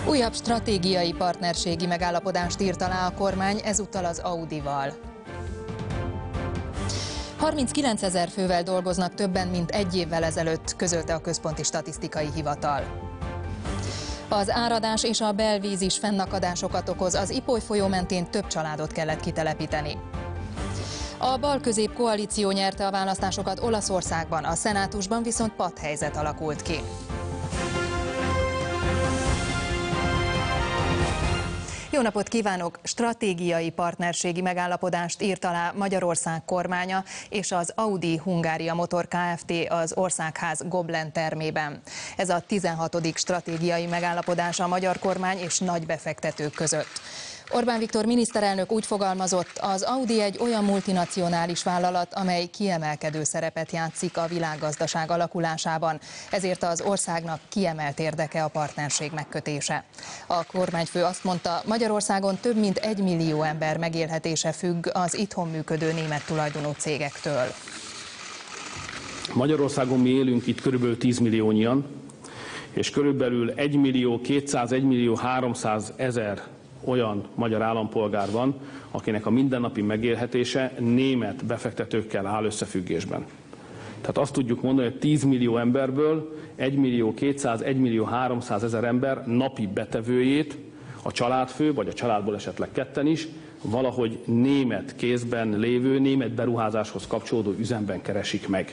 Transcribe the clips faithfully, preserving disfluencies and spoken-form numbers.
Újabb stratégiai partnerségi megállapodást írt alá a kormány, ezúttal az Audival. harminckilencezer fővel dolgoznak többen, mint egy évvel ezelőtt, közölte a Központi Statisztikai Hivatal. Az áradás és a belvíz is fennakadásokat okoz, az Ipoly folyó mentén több családot kellett kitelepíteni. A bal-közép koalíció nyerte a választásokat Olaszországban, a szenátusban viszont patthelyzet alakult ki. Jó napot kívánok! Stratégiai partnerségi megállapodást írt alá Magyarország kormánya és az Audi Hungária Motor Kft. Az Országház Goblen termében. Ez a tizenhatodik stratégiai megállapodás a magyar kormány és nagy befektetők között. Orbán Viktor miniszterelnök úgy fogalmazott, az Audi egy olyan multinacionális vállalat, amely kiemelkedő szerepet játszik a világgazdaság alakulásában, ezért az országnak kiemelt érdeke a partnerség megkötése. A kormányfő azt mondta, Magyarországon több mint egy millió ember megélhetése függ az itthon működő német tulajdonú cégektől. Magyarországon mi élünk itt körülbelül tíz milliónyian, és körülbelül egy millió kétszáz, egy millió háromszáz ezer olyan magyar állampolgár van, akinek a mindennapi megélhetése német befektetőkkel áll összefüggésben. Tehát azt tudjuk mondani, hogy tíz millió emberből egy millió kétszáz, egy millió háromszáz ezer ember napi betevőjét, a családfő, vagy a családból esetleg ketten is, valahogy német kézben lévő, német beruházáshoz kapcsolódó üzemben keresik meg.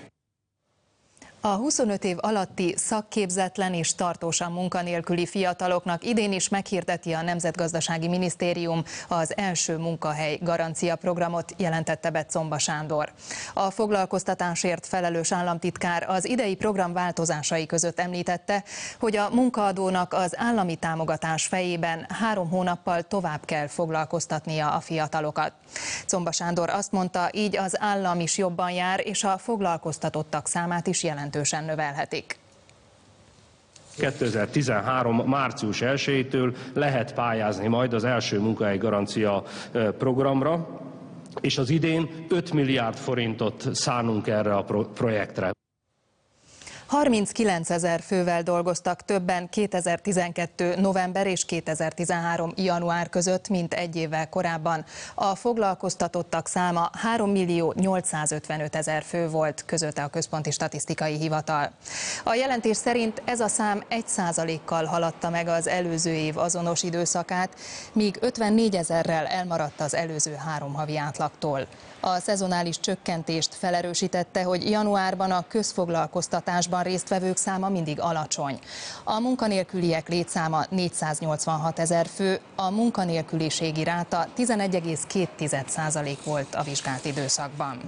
A huszonöt év alatti szakképzetlen és tartósan munkanélküli fiataloknak idén is meghirdeti a Nemzetgazdasági Minisztérium az első munkahely garancia programot, jelentette be Czomba Sándor. A foglalkoztatásért felelős államtitkár az idei program változásai között említette, hogy a munkaadónak az állami támogatás fejében három hónappal tovább kell foglalkoztatnia a fiatalokat. Czomba Sándor azt mondta, így az állam is jobban jár, és a foglalkoztatottak számát is jelentősen növelhetik. kétezer-tizenhárom. március elsejétől lehet pályázni majd az első munkahely garancia programra, és az idén öt milliárd forintot szánunk erre a projektre. harminckilencezer fővel dolgoztak többen kétezer-tizenkettő. november és kétezer-tizenhárom. január között, mint egy évvel korábban. A foglalkoztatottak száma három millió nyolcszázötvenöt ezer fő volt, közölte a Központi Statisztikai Hivatal. A jelentés szerint ez a szám egy százalékkal haladta meg az előző év azonos időszakát, míg ötvennégyezer-rel elmaradt az előző három havi átlagtól. A szezonális csökkentést felerősítette, hogy januárban a közfoglalkoztatásban résztvevők száma mindig alacsony. A munkanélküliek létszáma négyszáznyolcvanhat ezer fő, a munkanélküliségi ráta tizenegy egész két százalék volt a vizsgált időszakban.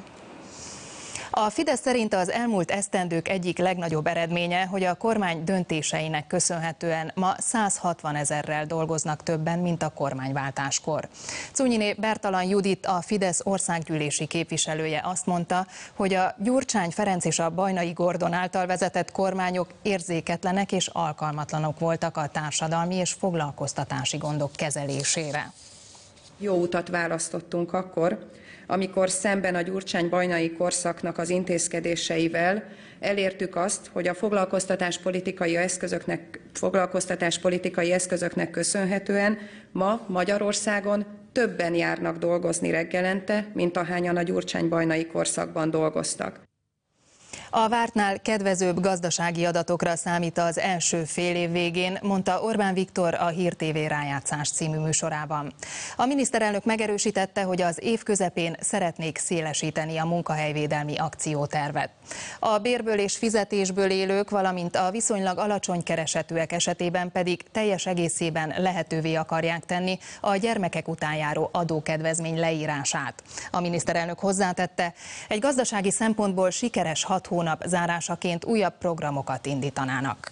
A Fidesz szerint az elmúlt esztendők egyik legnagyobb eredménye, hogy a kormány döntéseinek köszönhetően ma százhatvan ezerrel dolgoznak többen, mint a kormányváltáskor. Czunyiné Bertalan Judit, a Fidesz országgyűlési képviselője azt mondta, hogy a Gyurcsány Ferenc és a Bajnai Gordon által vezetett kormányok érzéketlenek és alkalmatlanok voltak a társadalmi és foglalkoztatási gondok kezelésére. Jó utat választottunk akkor, amikor szemben a Gyurcsány-Bajnai korszaknak az intézkedéseivel elértük azt, hogy a foglalkoztatáspolitikai eszközöknek, foglalkoztatáspolitikai eszközöknek köszönhetően ma Magyarországon többen járnak dolgozni reggelente, mint ahányan a Gyurcsány-Bajnai korszakban dolgoztak. A vártnál kedvezőbb gazdasági adatokra számít az első fél év végén, mondta Orbán Viktor a Hír té vé Rájátszás című műsorában. A miniszterelnök megerősítette, hogy az év közepén szeretnék szélesíteni a munkahelyvédelmi akciótervet. A bérből és fizetésből élők, valamint a viszonylag alacsony keresetűek esetében pedig teljes egészében lehetővé akarják tenni a gyermekek után járó adókedvezmény leírását. A miniszterelnök hozzátette, egy gazdasági szempontból sikeres hat hónap zárásaként újabb programokat indítanának.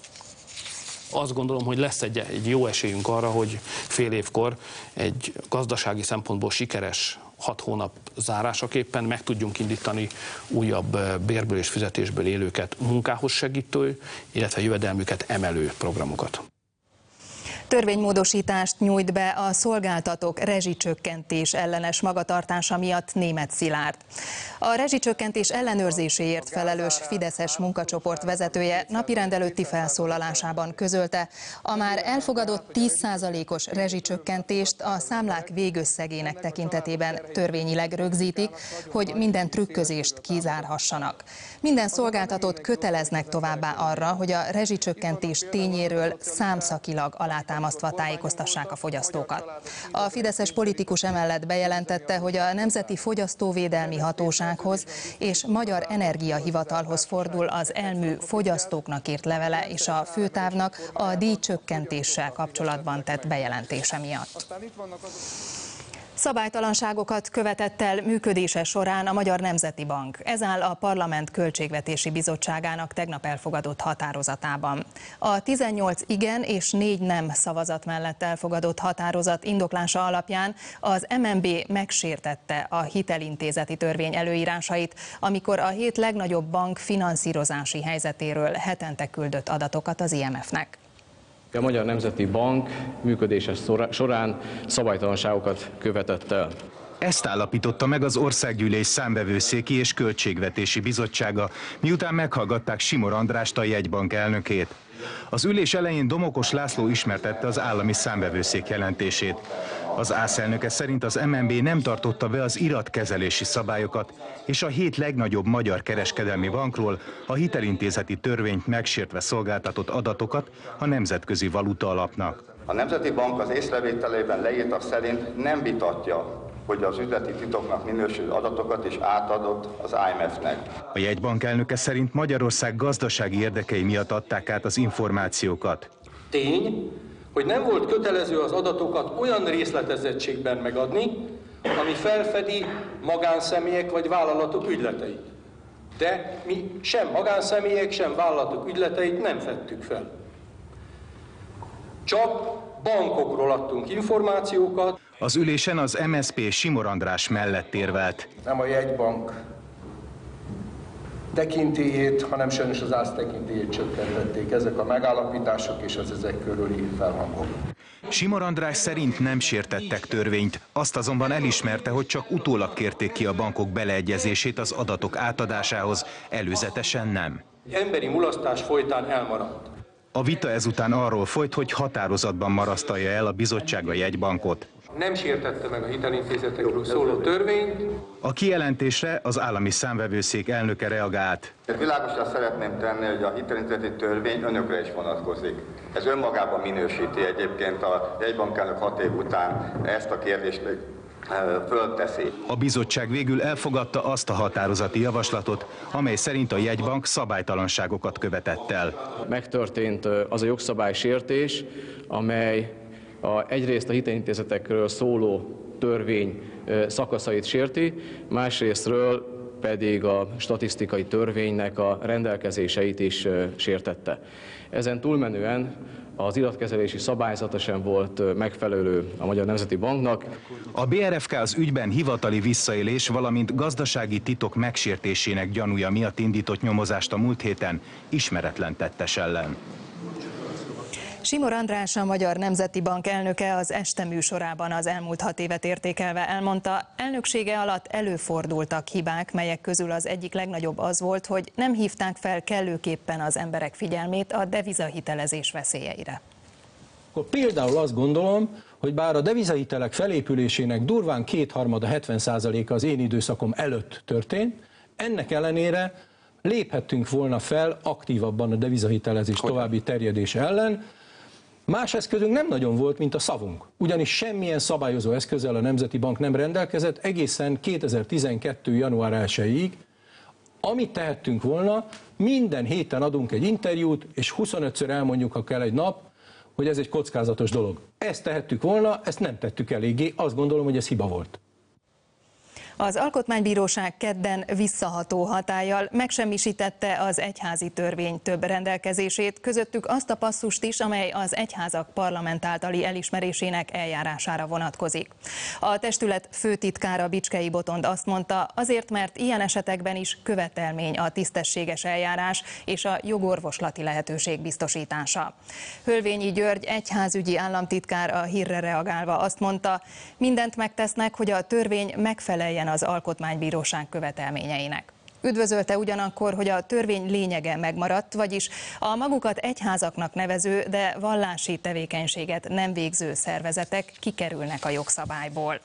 Azt gondolom, hogy lesz egy, egy jó esélyünk arra, hogy fél évkor egy gazdasági szempontból sikeres hat hónap zárásaképpen meg tudjunk indítani újabb bérből és fizetésből élőket munkához segítő, illetve jövedelmüket emelő programokat. Törvénymódosítást nyújt be a szolgáltatók rezsicsökkentés ellenes magatartása miatt Németh Szilárd. A rezsicsökkentés ellenőrzéséért felelős fideszes munkacsoport vezetője napirend előtti felszólalásában közölte, a már elfogadott tíz százalékos rezsicsökkentést a számlák végösszegének tekintetében törvényileg rögzítik, hogy minden trükközést kizárhassanak. Minden szolgáltatót köteleznek továbbá arra, hogy a rezsicsökkentés tényéről számszakilag alátámasztva tájékoztassák a fogyasztókat. A fideszes politikus emellett bejelentette, hogy a Nemzeti Fogyasztóvédelmi Hatósághoz és Magyar Energiahivatalhoz fordul az Elmű fogyasztóknak írt levele és a Főtávnak a díjcsökkentéssel kapcsolatban tett bejelentése miatt. Szabálytalanságokat követett el működése során a Magyar Nemzeti Bank. Ez áll a Parlament Költségvetési Bizottságának tegnap elfogadott határozatában. A tizennyolc igen és négy nem szavazat mellett elfogadott határozat indoklása alapján az em en bé megsértette a hitelintézeti törvény előírásait, amikor a hét legnagyobb bank finanszírozási helyzetéről hetente küldött adatokat az i em ef-nek. A Magyar Nemzeti Bank működése során szabálytalanságokat követett el. Ezt állapította meg az Országgyűlés Számvevőszéki és Költségvetési Bizottsága, miután meghallgatták Simor Andrást, a jegybank elnökét. Az ülés elején Domokos László ismertette az állami számvevőszék jelentését. Az ÁSZ elnöke szerint az em en bé nem tartotta be az iratkezelési szabályokat, és a hét legnagyobb magyar kereskedelmi bankról a hitelintézeti törvényt megsértve szolgáltatott adatokat a Nemzetközi Valuta Alapnak. A Nemzeti Bank az észrevételében leírtak szerint nem vitatja, hogy az üzleti titoknak minősülő adatokat is átadott az i em ef-nek. A jegybank elnöke szerint Magyarország gazdasági érdekei miatt adták át az információkat. Tény, hogy nem volt kötelező az adatokat olyan részletezettségben megadni, ami felfedi magánszemélyek vagy vállalatok ügyleteit. De mi sem magánszemélyek, sem vállalatok ügyleteit nem fettük fel. Csak bankokról adtunk információkat. Az ülésen az em es zé pé Simor András mellett érvelt. Nem a jegybank tekintélyét, hanem sajnos az ÁSZ tekintélyét csökkentették ezek a megállapítások és az ezek körüli felhangok. Simor András szerint nem sértettek törvényt, azt azonban elismerte, hogy csak utólag kérték ki a bankok beleegyezését az adatok átadásához, előzetesen nem. Emberi mulasztás folytán elmaradt. A vita ezután arról folyt, hogy határozatban marasztalja el a bizottság a jegybankot. Nem sértette meg a hitelintézetekről szóló törvényt. A kijelentésre az állami számvevőszék elnöke reagált. Világosan szeretném tenni, hogy a hitelintézeti törvény önökre is vonatkozik. Ez önmagában minősíti egyébként a jegybankelnök hat év után ezt a kérdést fölteszi. A bizottság végül elfogadta azt a határozati javaslatot, amely szerint a jegybank szabálytalanságokat követett el. Megtörtént az a jogszabálysértés, amely a, egyrészt a hitelintézetekről szóló törvény szakaszait sérti, másrésztről pedig a statisztikai törvénynek a rendelkezéseit is sértette. Ezen túlmenően az iratkezelési szabályzata sem volt megfelelő a Magyar Nemzeti Banknak. A bé er ef ká az ügyben hivatali visszaélés, valamint gazdasági titok megsértésének gyanúja miatt indított nyomozást a múlt héten ismeretlen tettes ellen. Simor András, a Magyar Nemzeti Bank elnöke az este műsorában az elmúlt hat évet értékelve elmondta, elnöksége alatt előfordultak hibák, melyek közül az egyik legnagyobb az volt, hogy nem hívták fel kellőképpen az emberek figyelmét a devizahitelezés veszélyeire. Akkor például azt gondolom, hogy bár a devizahitelek felépülésének durván kétharmada, hetven százaléka az én időszakom előtt történt, ennek ellenére léphettünk volna fel aktívabban a devizahitelezés további terjedése ellen. Más eszközünk nem nagyon volt, mint a szavunk. Ugyanis semmilyen szabályozó eszközzel a Nemzeti Bank nem rendelkezett egészen kétezer-tizenkettő. január elsejéig. Amit tehettünk volna, minden héten adunk egy interjút, és huszonötször elmondjuk, ha kell egy nap, hogy ez egy kockázatos dolog. Ezt tehettük volna, ezt nem tettük eléggé, azt gondolom, hogy ez hiba volt. Az Alkotmánybíróság kedden visszaható hatállyal megsemmisítette az egyházi törvény több rendelkezését, közöttük azt a passzust is, amely az egyházak parlament általi elismerésének eljárására vonatkozik. A testület főtitkára Bicskei Botond azt mondta, azért, mert ilyen esetekben is követelmény a tisztességes eljárás és a jogorvoslati lehetőség biztosítása. Hölvényi György egyházügyi államtitkár a hírre reagálva azt mondta, mindent megtesznek, hogy a törvény megfeleljen az Alkotmánybíróság követelményeinek. Üdvözölte ugyanakkor, hogy a törvény lényege megmaradt, vagyis a magukat egyházaknak nevező, de vallási tevékenységet nem végző szervezetek kikerülnek a jogszabályból.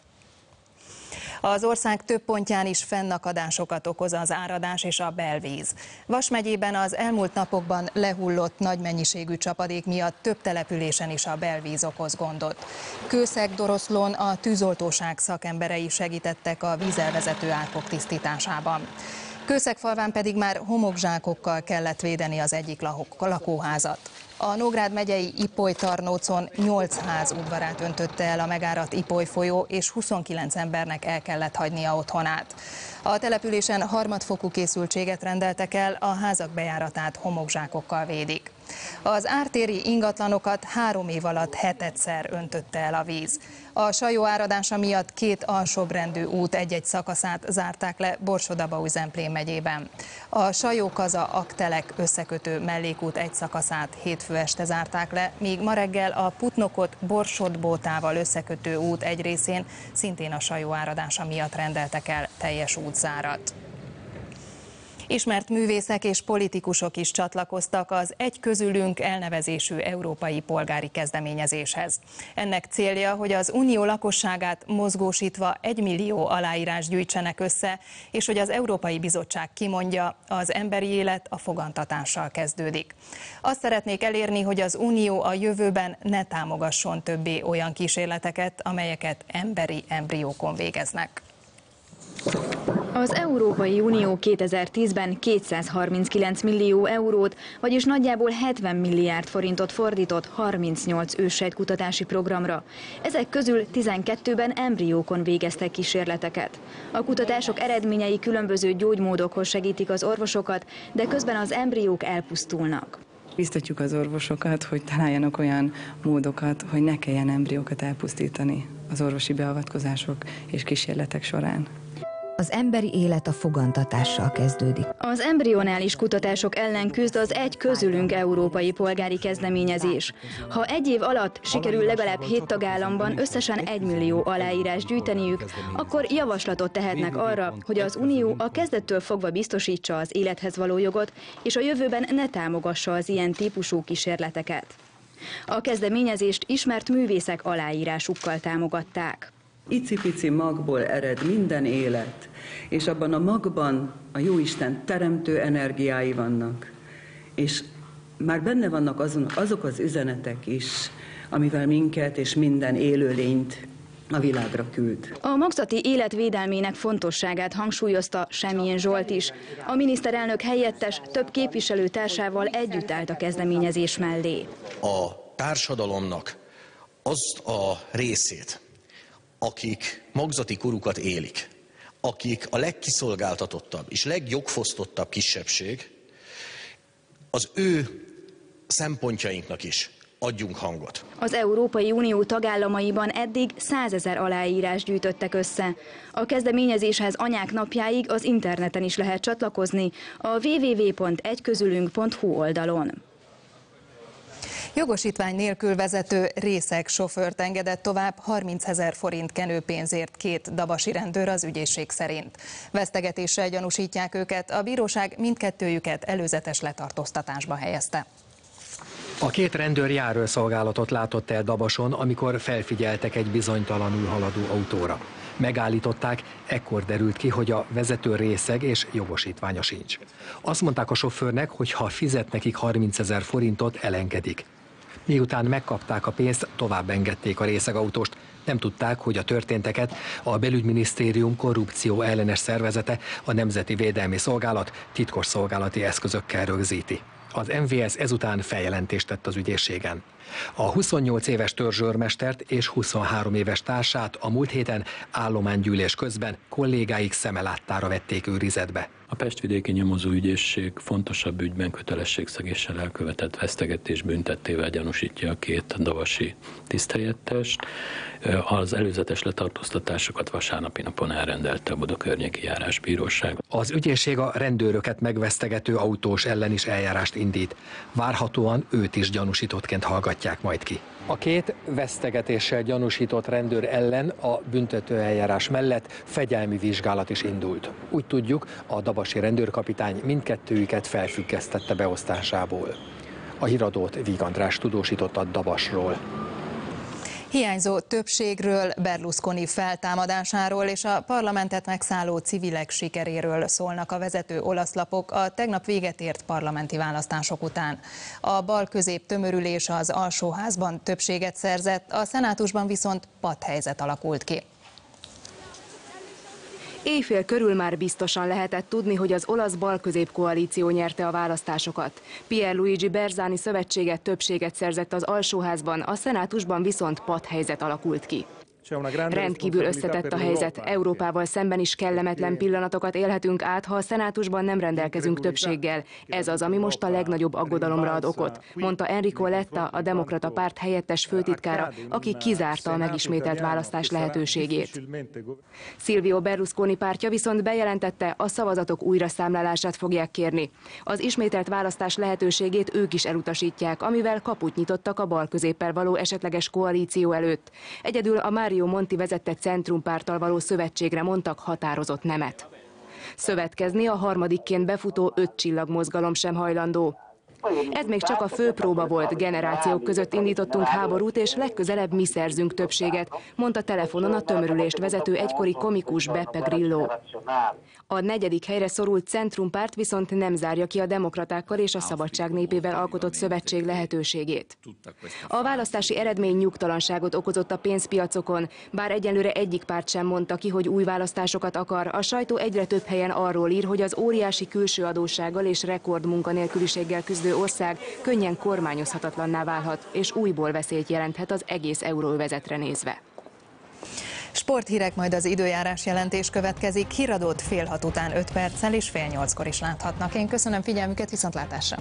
Az ország több pontján is fennakadásokat okoz az áradás és a belvíz. Vas megyében az elmúlt napokban lehullott nagy mennyiségű csapadék miatt több településen is a belvíz okoz gondot. Kőszeg-Doroszlón a tűzoltóság szakemberei segítettek a vízelvezető árkok tisztításában. Kőszegfalván pedig már homokzsákokkal kellett védeni az egyik lakóházat. A Nógrád megyei Ipoly-Tarnócon nyolc ház udvarát öntötte el a megáradt Ipoly folyó, és huszonkilenc embernek el kellett hagynia otthonát. A településen harmadfokú készültséget rendeltek el, a házak bejáratát homokzsákokkal védik. Az ártéri ingatlanokat három év alatt hetedszer öntötte el a víz. A Sajó áradása miatt két alsóbrendű út egy-egy szakaszát zárták le Borsod-Abaúj-Zemplén megyében. A Sajó-Kaza-Aktelek összekötő mellékút egy szakaszát hétfő este zárták le, míg ma reggel a Putnokot Borsod-Bótával összekötő út egy részén szintén a Sajó áradása miatt rendeltek el teljes útzárat. Ismert művészek és politikusok is csatlakoztak az Egy közülünk elnevezésű európai polgári kezdeményezéshez. Ennek célja, hogy az unió lakosságát mozgósítva egymillió aláírás gyűjtsenek össze, és hogy az Európai Bizottság kimondja, az emberi élet a fogantatással kezdődik. Azt szeretnék elérni, hogy az unió a jövőben ne támogasson többé olyan kísérleteket, amelyeket emberi embriókon végeznek. Az Európai Unió kétezer-tízben kétszázharminckilenc millió eurót, vagyis nagyjából hetven milliárd forintot fordított harmincnyolc őssejtkutatási programra. Ezek közül tizenkettőben embriókon végeztek kísérleteket. A kutatások eredményei különböző gyógymódokhoz segítik az orvosokat, de közben az embriók elpusztulnak. Biztatjuk az orvosokat, hogy találjanak olyan módokat, hogy ne kelljen embriókat elpusztítani az orvosi beavatkozások és kísérletek során. Az emberi élet a fogantatással kezdődik. Az embrionális kutatások ellen küzd az Egy közülünk európai polgári kezdeményezés. Ha egy év alatt sikerül legalább hét tagállamban összesen egymillió aláírás gyűjteniük, akkor javaslatot tehetnek arra, hogy az Unió a kezdettől fogva biztosítsa az élethez való jogot, és a jövőben ne támogassa az ilyen típusú kísérleteket. A kezdeményezést ismert művészek aláírásukkal támogatták. Icipici magból ered minden élet, és abban a magban a Jóisten teremtő energiái vannak, és már benne vannak azon, azok az üzenetek is, amivel minket és minden élőlényt a világra küld. A magzati élet védelmének fontosságát hangsúlyozta Semjén Zsolt is. A miniszterelnök helyettes több képviselőtársával együtt állt a kezdeményezés mellé. A társadalomnak azt a részét, akik magzati korukat élik, akik a legkiszolgáltatottabb és legjogfosztottabb kisebbség, az ő szempontjainknak is adjunk hangot. Az Európai Unió tagállamaiban eddig százezer aláírás gyűjtöttek össze. A kezdeményezéshez anyák napjáig az interneten is lehet csatlakozni a double-u double-u double-u pont egy közülünk pont hu oldalon. Jogosítvány nélkül vezető részeg sofőrt engedett tovább harmincezer forint kenőpénzért két dabasi rendőr az ügyészség szerint. Vesztegetéssel gyanúsítják őket, a bíróság mindkettőjüket előzetes letartóztatásba helyezte. A két rendőr járőrszolgálatot látott el Dabason, amikor felfigyeltek egy bizonytalanul haladó autóra. Megállították, ekkor derült ki, hogy a vezető részeg és jogosítványa sincs. Azt mondták a sofőrnek, hogy ha fizet nekik harmincezer forintot, elengedik. Miután megkapták a pénzt, tovább engedték a részegautóst. Nem tudták, hogy a történteket a Belügyminisztérium korrupció ellenes szervezete, a Nemzeti Védelmi Szolgálat titkos szolgálati eszközökkel rögzíti. Az em vé es ezután feljelentést tett az ügyészségen. A huszonnyolc éves törzsőrmestert és huszonhárom éves társát a múlt héten állománygyűlés közben kollégáik szeme láttára vették őrizetbe. A Pestvidéki Nyomozóügyészség fontosabb ügyben kötelességszegéssel elkövetett vesztegetés büntettével gyanúsítja a két davasi tiszthelyettest. Az előzetes letartóztatásokat vasárnapi napon elrendelte a Buda környéki járásbíróság. Az ügyészség a rendőröket megvesztegető autós ellen is eljárást indít. Várhatóan őt is gyanúsítottként hallgatják majd ki. A két vesztegetéssel gyanúsított rendőr ellen a büntetőeljárás mellett fegyelmi vizsgálat is indult. Úgy tudjuk, a dabasi rendőrkapitány mindkettőjüket felfüggesztette beosztásából. A híradót Víg András tudósított a Dabasról. Hiányzó többségről, Berlusconi feltámadásáról és a parlamentet megszálló civilek sikeréről szólnak a vezető olasz lapok a tegnap véget ért parlamenti választások után. A bal-közép tömörülés az alsóházban többséget szerzett, a szenátusban viszont patthelyzet alakult ki. Éjfél körül már biztosan lehetett tudni, hogy az olasz bal-közép koalíció nyerte a választásokat. Pierluigi Bersani szövetséget többséget szerzett az alsóházban, a szenátusban viszont patthelyzet alakult ki. Rendkívül összetett a helyzet, Európával szemben is kellemetlen pillanatokat élhetünk át, ha a szenátusban nem rendelkezünk többséggel. Ez az, ami most a legnagyobb aggodalomra ad okot, mondta Enrico Letta, a Demokrata Párt helyettes főtitkára, aki kizárta a megismételt választás lehetőségét. Silvio Berlusconi pártja viszont bejelentette, a szavazatok újraszámlálását fogják kérni. Az ismételt választás lehetőségét ők is elutasítják, amivel kaput nyitottak a bal-középpel való esetleges koalíció előtt. Egyedül a Mario Monti vezette centrumpárttal való szövetségre mondtak határozott nemet. Szövetkezni a harmadikként befutó öt csillag mozgalom sem hajlandó. Ez még csak a főpróba volt, generációk között indítottunk háborút, és legközelebb mi szerzünk többséget, mondta telefonon a tömörülést vezető egykori komikus Beppe Grillo. A negyedik helyre szorult centrumpárt viszont nem zárja ki a demokratákkal és a Szabadság népével alkotott szövetség lehetőségét. A választási eredmény nyugtalanságot okozott a pénzpiacokon, bár egyelőre egyik párt sem mondta ki, hogy új választásokat akar, a sajtó egyre több helyen arról ír, hogy az óriási külső adóssággal és rekord munkanélküliséggel küzdő ország könnyen kormányozhatatlanná válhat, és újból veszélyt jelenthet az egész euróövezetre nézve. Sporthírek, majd az időjárás jelentés következik. Híradót fél hat után öt perccel és fél nyolckor is láthatnak. Én köszönöm figyelmüket, viszontlátásra!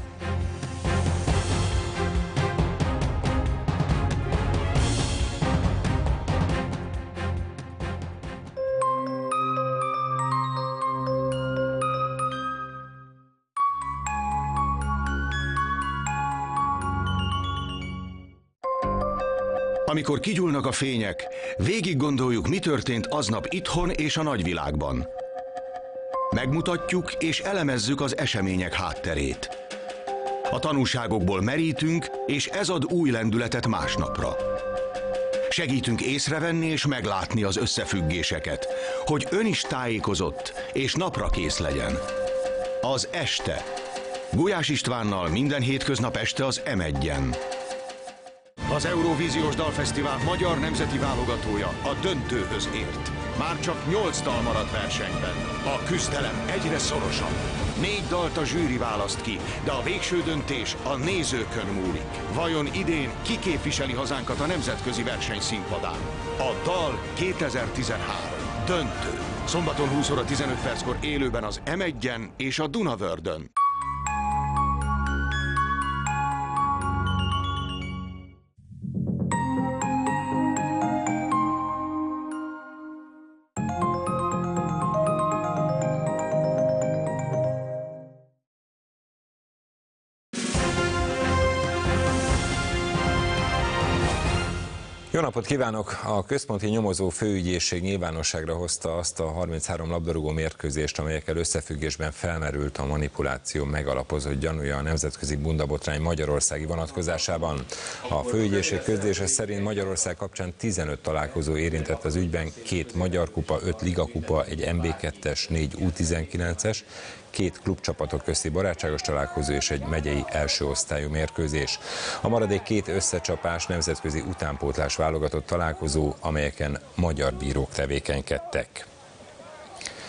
Amikor kigyúlnak a fények, végig gondoljuk, mi történt aznap itthon és a nagyvilágban. Megmutatjuk és elemezzük az események hátterét. A tanúságokból merítünk, és ez ad új lendületet másnapra. Segítünk észrevenni és meglátni az összefüggéseket, hogy ön is tájékozott és napra kész legyen. Az Este. Gulyás Istvánnal minden hétköznap este az em egyen. Az Eurovíziós Dalfesztivál magyar nemzeti válogatója a döntőhöz ért. Már csak nyolc dal maradt versenyben. A küzdelem egyre szorosabb. Négy dalt a zsűri választ ki, de a végső döntés a nézőkön múlik. Vajon idén ki képviseli hazánkat a nemzetközi versenyszínpadán? A dal kétezer-tizenhárom. Döntő. Szombaton húsz óra tizenöt perckor élőben az em egyen és a Dunavördön. Jó napot kívánok! A Központi Nyomozó Főügyészség nyilvánosságra hozta azt a harminchárom labdarúgó mérkőzést, amelyekkel összefüggésben felmerült a manipuláció megalapozott gyanúja a nemzetközi bundabotrány magyarországi vonatkozásában. A főügyészség közlése szerint Magyarország kapcsán tizenöt találkozó érintett az ügyben, két magyar kupa, öt ligakupa, egy em bé kettes, négy U tizenkilences, két klubcsapatok közti barátságos találkozó és egy megyei első osztályú mérkőzés. A maradék két összecsapás nemzetközi utánpótlás válogatott találkozó, amelyeken magyar bírók tevékenykedtek.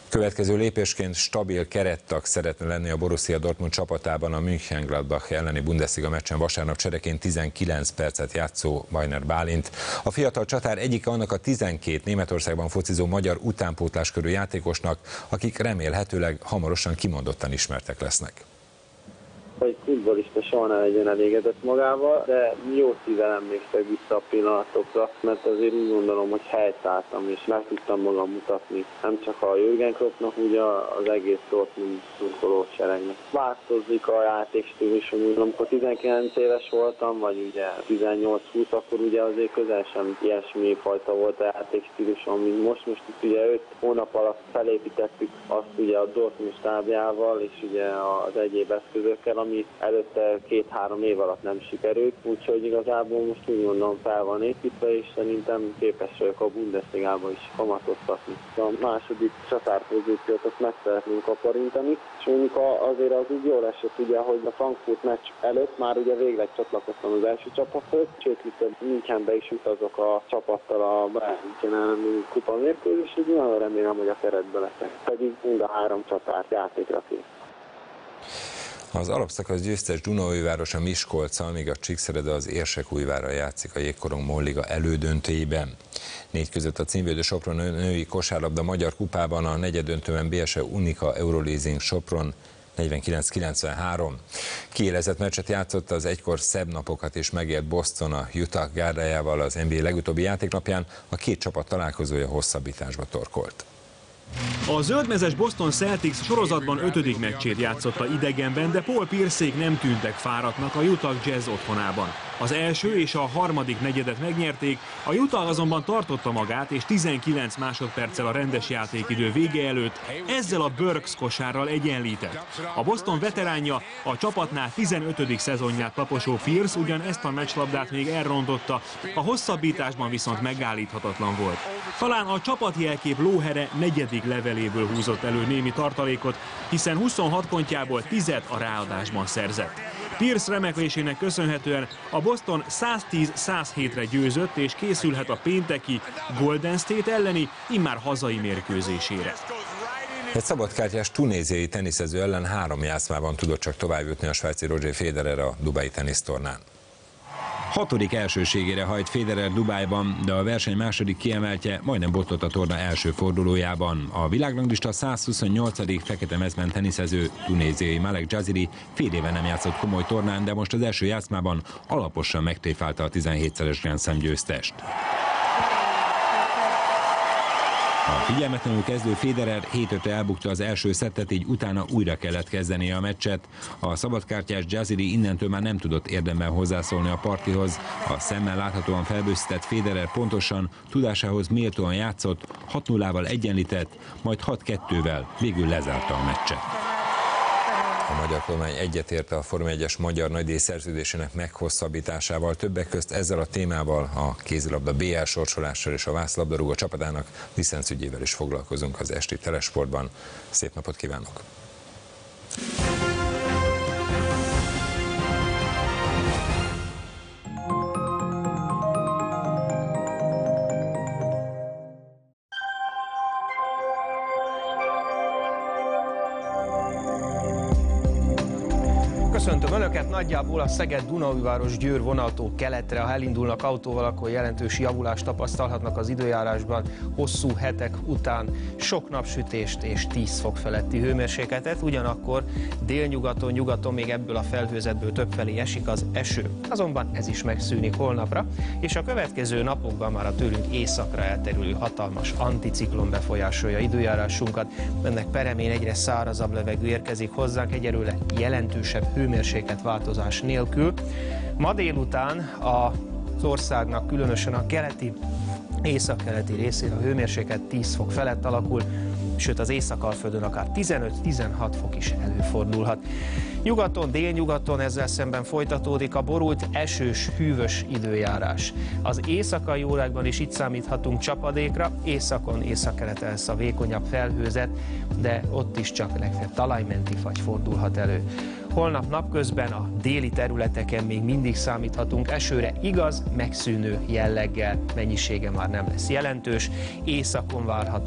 Következő lépésként stabil kerettag szeretne lenni a Borussia Dortmund csapatában a Mönchengladbach elleni Bundesliga meccsen vasárnap csereként tizenkilenc percet játszó Bajner Bálint. A fiatal csatár egyike annak a tizenkét Németországban focizó magyar utánpótláskörű játékosnak, akik remélhetőleg hamarosan kimondottan ismertek lesznek. Hogy futballista soha ne legyen elégedett magával, de jó szívvel emlékszek vissza a pillanatokra, mert azért úgy gondolom, hogy helytálltam és meg tudtam magam mutatni. Nem csak a Jürgen Kloppnak, ugye az egész Dortmund szurkoló seregnek. Változik a játékstílusom, úgy amikor tizenkilenc éves voltam, vagy ugye tizennyolc-húsz, akkor ugye azért közel sem ilyesmi fajta volt a játékstílusom, mint most. Most itt ugye öt hónap alatt felépítettük azt ugye a Dortmund stábjával és ugye az egyéb eszközökkel, ami előtte két-három év alatt nem sikerült, úgyhogy igazából most úgy mondom fel van építve, és szerintem képes vagyok a Bundesligában is kamatoztatni. A második csatárpozíciót azt meg szeretnénk kaparintani, és mondjuk azért az úgy jól esett, ugye, hogy a Frankfurt meccs előtt már ugye végleg csatlakoztam az első csapathoz, sőt, itt Münchenbe is utazok a csapattal a Bayern München elleni kupa mérkőzés, és nagyon remélem, hogy a keretbe leszek. Pedig mind a három csatár játékra kész. Az alapszakasz győztes Dunaújváros a Miskolccal, míg a Csíkszerede az Érsekújvárral játszik a Jégkorong Mall-liga elődöntőjében. Négy között a címvédő Sopron női kosárlabda magyar kupában a negyeddöntőben bé es e Unica Euroleasing Sopron negyvenkilenc kilencvenhárom. Kiélezett meccset játszott az egykor szebb napokat is megélt Boston a Utah gárdájával az en bé á legutóbbi játéknapján, a két csapat találkozója hosszabbításba torkolt. A zöldmezes Boston Celtics sorozatban ötödik meccsét játszotta idegenben, de Paul Piercék nem tűntek fáradtnak a Utah Jazz otthonában. Az első és a harmadik negyedet megnyerték, a Utah azonban tartotta magát, és tizenkilenc másodperccel a rendes játékidő vége előtt ezzel a Burks kosárral egyenlített. A Boston veteránja, a csapatnál tizenötödik szezonját taposó Pierce ugyan ezt a meccslabdát még elrontotta, a hosszabbításban viszont megállíthatatlan volt. Talán a csapatjelkép lóhere negyedik leveléből húzott elő némi tartalékot, hiszen huszonhat pontjából tízet a ráadásban szerzett. Pierce remeklésének köszönhetően a Boston száztíz százhétre győzött, és készülhet a pénteki Golden State elleni, immár hazai mérkőzésére. Egy szabadkártyás tunéziai teniszező ellen három játszmában tudott csak továbbjutni a svájci Roger Federer a dubai tenisztornán. Hatodik elsőségére hajt Federer Dubájban, de a verseny második kiemeltje majdnem botlott a torna első fordulójában. A világranglista százhuszonnyolcadik fekete mezben teniszező tunéziai Malek Jaziri fél éve nem játszott komoly tornán, de most az első játszmában alaposan megtréfálta a tizenhétszeres Grand Slam győztest. A figyelmetlenül kezdő Federer hét ötre elbukta az első szettet, így utána újra kellett kezdenie a meccset. A szabadkártyás Jaziri innentől már nem tudott érdemben hozzászólni a partihoz. A szemmel láthatóan felbőszített Federer pontosan, tudásához méltóan játszott, hat nullával egyenlített, majd hat kettővel végül lezárta a meccset. A magyar kormány egyetért a Forma egyes magyar nagydíj szerződésének meghosszabbításával, többek közt ezzel a témával, a kézilabda bé el sorsolással és a vászlabdarúgó csapatának licencügyével is foglalkozunk az esti Telesportban. Szép napot kívánok! Köszöntöm Önöket, nagyjából a Szeged-Dunaújváros-Győr vonaltól keletre, ha elindulnak autóval, akkor jelentős javulást tapasztalhatnak az időjárásban. Hosszú hetek után sok napsütést és tíz fok feletti hőmérsékletet, ugyanakkor délnyugaton, nyugaton még ebből a felhőzetből többfelé esik az eső. Azonban ez is megszűnik holnapra, és a következő napokban már a tőlünk északra elterülő hatalmas anticiklon befolyásolja időjárásunkat. Ennek peremén egyre szárazabb levegő érkezik hozzánk, egyelőre jelentősebb hőmérséklet változás nélkül. Ma délután az országnak, különösen a keleti, északkeleti részén a hőmérséklet tíz fok felett alakul, sőt az Észak-Alföldön akár tizenöt-tizenhat fok is előfordulhat. Nyugaton, délnyugaton ezzel szemben folytatódik a borult, esős, hűvös időjárás. Az éjszakai órákban is itt számíthatunk csapadékra, északon, északkeleten lesz a vékonyabb felhőzet, de ott is csak legfeljebb talajmenti fagy fordulhat elő. Holnap napközben a déli területeken még mindig számíthatunk esőre, igaz, megszűnő jelleggel, mennyisége már nem lesz jelentős, északon várható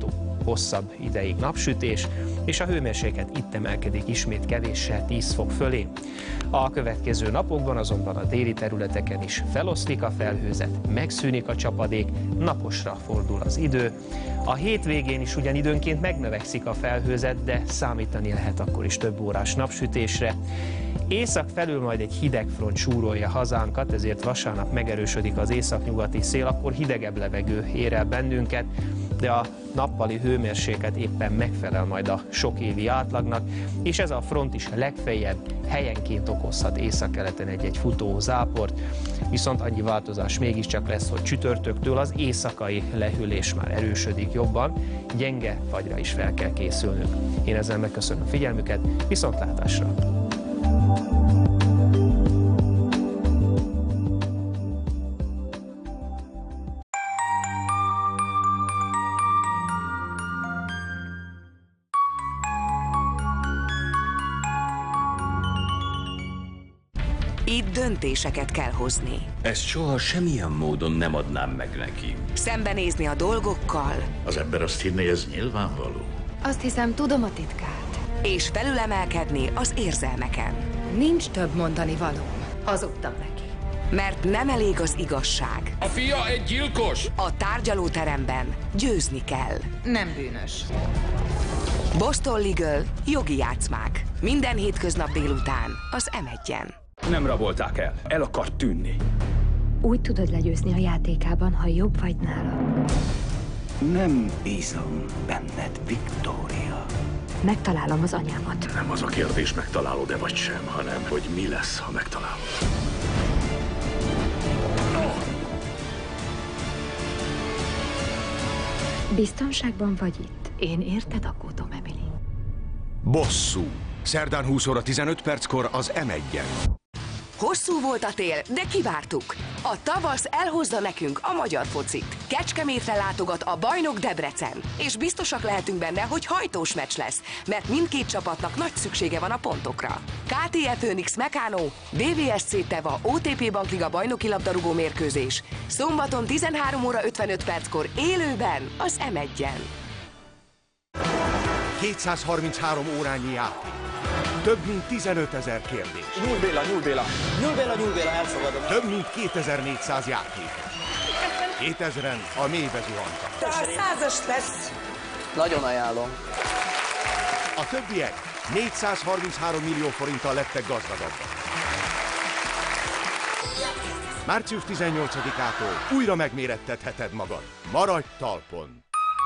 hosszabb ideig napsütés, és a hőmérséklet itt emelkedik ismét kevéssel tíz fok fölé. A következő napokban azonban a déli területeken is feloszlik a felhőzet, megszűnik a csapadék, naposra fordul az idő. A hétvégén is ugyan időnként megnövekszik a felhőzet, de számítani lehet akkor is több órás napsütésre. Észak felül majd egy hideg front súrolja hazánkat, ezért vasárnap megerősödik az északnyugati szél, akkor hidegebb levegő ér el bennünket, de a nappali hőmérséklet éppen megfelel majd a sokévi átlagnak, és ez a front is legfeljebb helyenként okozhat északkeleten egy-egy futó záport, viszont annyi változás mégiscsak lesz, hogy csütörtöktől az éjszakai lehűlés már erősödik jobban, gyenge fagyra is fel kell készülnünk. Én ezzel megköszönöm a figyelmüket, viszontlátásra! Itt döntéseket kell hozni. Ezt soha semmilyen módon nem adnám meg neki. Szembenézni a dolgokkal. Az ember azt hinné, ez nyilvánvaló. Azt hiszem, tudom a titkát. És felülemelkedni az érzelmeken. Nincs több mondani valóm. Hazudtam neki. Mert nem elég az igazság. A fia egy gyilkos! A tárgyalóteremben győzni kell. Nem bűnös. Boston Legal jogi játszmák. Minden hétköznap délután az em egyen. Nem rabolták el, el akart tűnni. Úgy tudod legyőzni a játékában, ha jobb vagy nála. Nem bízom benned, Victoria. Megtalálom az anyámat. Nem az a kérdés, megtalálod-e vagy sem, hanem hogy mi lesz, ha megtalálod. Biztonságban vagy itt? Én érted aggódom, Emily. Bosszú. Szerdán húsz óra tizenöt perckor az em egyen. Hosszú volt a tél, de kivártuk. A tavasz elhozza nekünk a magyar focit. Kecskemétre látogat a bajnok Debrecen, és biztosak lehetünk benne, hogy hajtós meccs lesz, mert mindkét csapatnak nagy szüksége van a pontokra. ká té e Phoenix Meccano, dé vé es cé Teva o té pé Bankliga bajnoki labdarúgó mérkőzés. Szombaton tizenhárom óra ötvenöt perckor élőben az em egyen. kétszázharminchárom órányi játék. Több mint tizenötezer kérdés. Nyúl Béla, Nyúl Béla. Nyúl Béla, Nyúl Béla, elfogadom. Több mint kétezer-négyszáz játék. kétezren a mélybe zuhantak. A százas lesz. Nagyon ajánlom. A többiek négyszázharminchárom millió forinttal lettek gazdagabbak. március tizennyolcadikától újra megmérettetheted magad. Maradj talpon!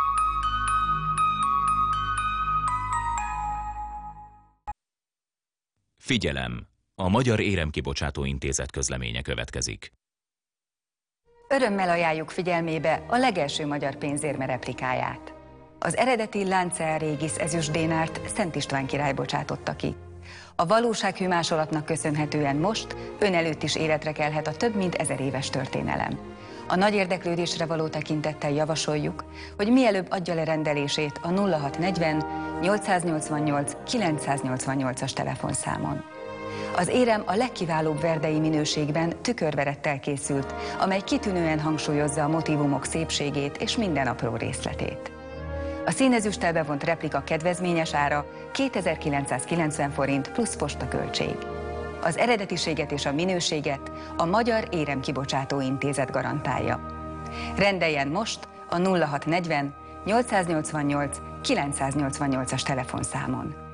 Figyelem! A Magyar Éremkibocsátó Intézet közleménye következik. Örömmel ajánljuk figyelmébe a legelső magyar pénzérme replikáját. Az eredeti Lancea Regis ezüstdénárt Szent István király bocsátotta ki. A valósághű másolatnak köszönhetően most ön előtt is életre kelhet a több mint ezer éves történelem. A nagy érdeklődésre való tekintettel javasoljuk, hogy mielőbb adja le rendelését a nulla hat negyven nyolcszáznyolcvannyolc kilencszáznyolcvannyolcas telefonszámon. Az érem a legkiválóbb verdei minőségben tükörverettel készült, amely kitűnően hangsúlyozza a motívumok szépségét és minden apró részletét. A színezüsttel bevont replika kedvezményes ára kétezer-kilencszázkilencven forint plusz postaköltség. Az eredetiséget és a minőséget a Magyar Éremkibocsátó Intézet garantálja. Rendeljen most a nulla hat negyven nyolcszáznyolcvannyolc kilencszáznyolcvannyolcas telefonszámon.